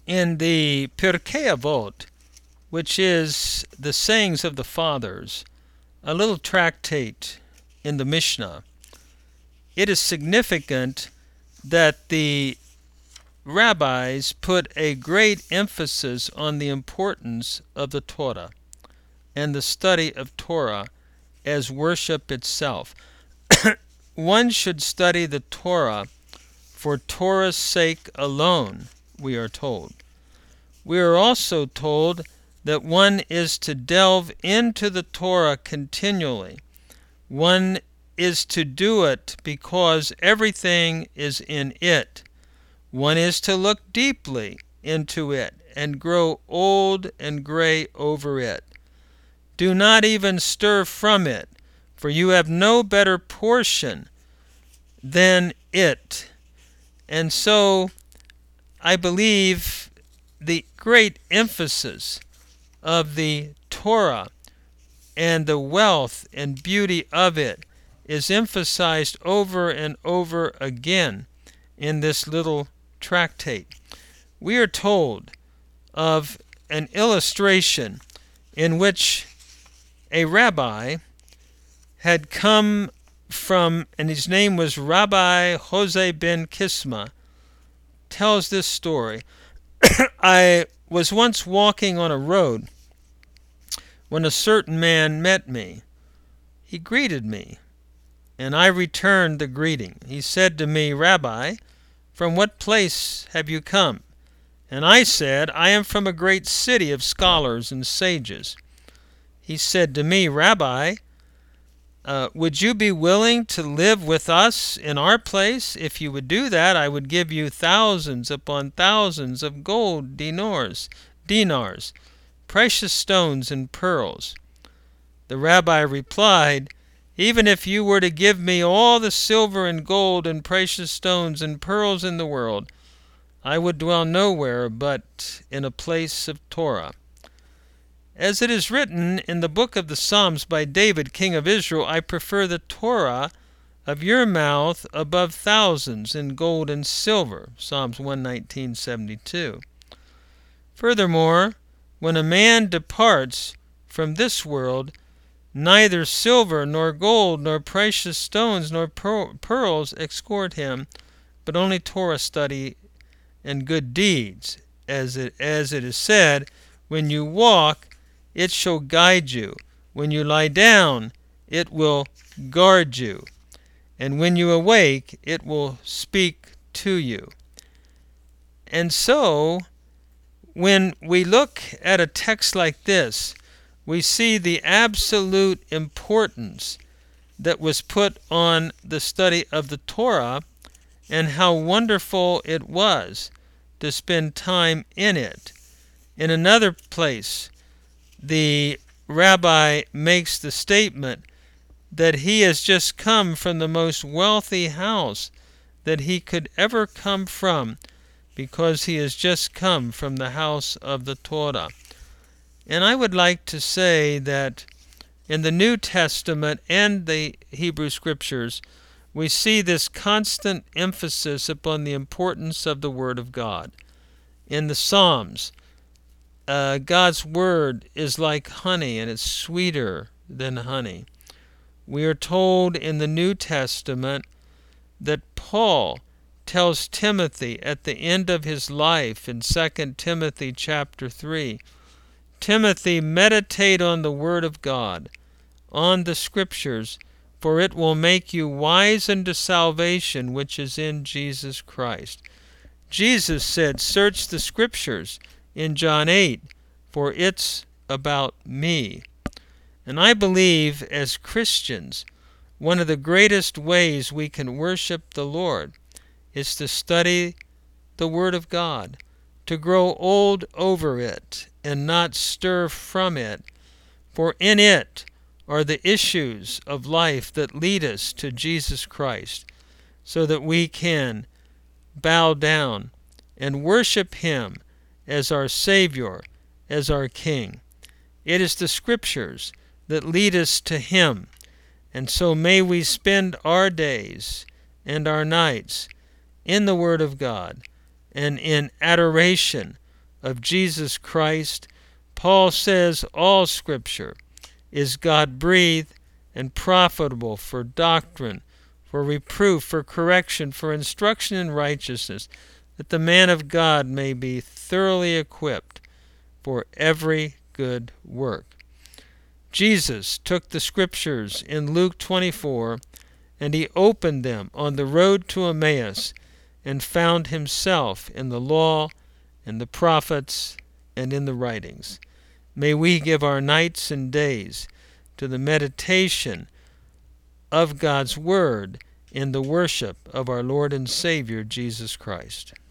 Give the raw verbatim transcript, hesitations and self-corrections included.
In the Pirkei Avot, which is the sayings of the fathers, a little tractate in the Mishnah, it is significant that the rabbis put a great emphasis on the importance of the Torah and the study of Torah as worship itself. One should study the Torah for Torah's sake alone, we are told. We are also told that one is to delve into the Torah continually. One is to do it because everything is in it. One is to look deeply into it and grow old and gray over it. Do not even stir from it, for you have no better portion than it. And so I believe the great emphasis of the Torah and the wealth and beauty of it is emphasized over and over again in this little tractate. We are told of an illustration in which a rabbi had come from, and his name was Rabbi Jose ben Kisma, tells this story. I was once walking on a road when a certain man met me. He greeted me, and I returned the greeting. He said to me, "Rabbi, from what place have you come?" And I said, "I am from a great city of scholars and sages." He said to me, "Rabbi, uh, would you be willing to live with us in our place? If you would do that, I would give you thousands upon thousands of gold dinars, dinars, precious stones and pearls." The rabbi replied, "Even if you were to give me all the silver and gold and precious stones and pearls in the world, I would dwell nowhere but in a place of Torah." As it is written in the book of the Psalms by David, king of Israel, "I prefer the Torah of your mouth above thousands in gold and silver." Psalms one nineteen, seventy-two. Furthermore, when a man departs from this world, neither silver nor gold nor precious stones nor pearls escort him, but only Torah study and good deeds. As it, as it is said, "When you walk, it shall guide you. When you lie down, it will guard you. And when you awake, it will speak to you." And so, when we look at a text like this, we see the absolute importance that was put on the study of the Torah and how wonderful it was to spend time in it. In another place, the rabbi makes the statement that he has just come from the most wealthy house that he could ever come from, because he has just come from the house of the Torah. And I would like to say that in the New Testament and the Hebrew Scriptures, we see this constant emphasis upon the importance of the Word of God. In the Psalms, uh, God's Word is like honey, and it's sweeter than honey. We are told in the New Testament that Paul tells Timothy at the end of his life in Second Timothy chapter three, "Timothy, meditate on the Word of God, on the Scriptures, for it will make you wise unto salvation which is in Jesus Christ." Jesus said, "Search the Scriptures," in John eight, "for it's about me." And I believe as Christians, one of the greatest ways we can worship the Lord is to study the Word of God, to grow old over it and not stir from it, for in it are the issues of life that lead us to Jesus Christ, so that we can bow down and worship Him as our Savior, as our King. It is the Scriptures that lead us to Him, and so may we spend our days and our nights in the Word of God and in adoration of Jesus Christ, Paul says all Scripture is God-breathed and profitable for doctrine, for reproof, for correction, for instruction in righteousness, that the man of God may be thoroughly equipped for every good work. Jesus took the Scriptures in Luke twenty-four, and he opened them on the road to Emmaus, and found himself in the law, in the prophets, and in the writings. May we give our nights and days to the meditation of God's Word in the worship of our Lord and Savior Jesus Christ.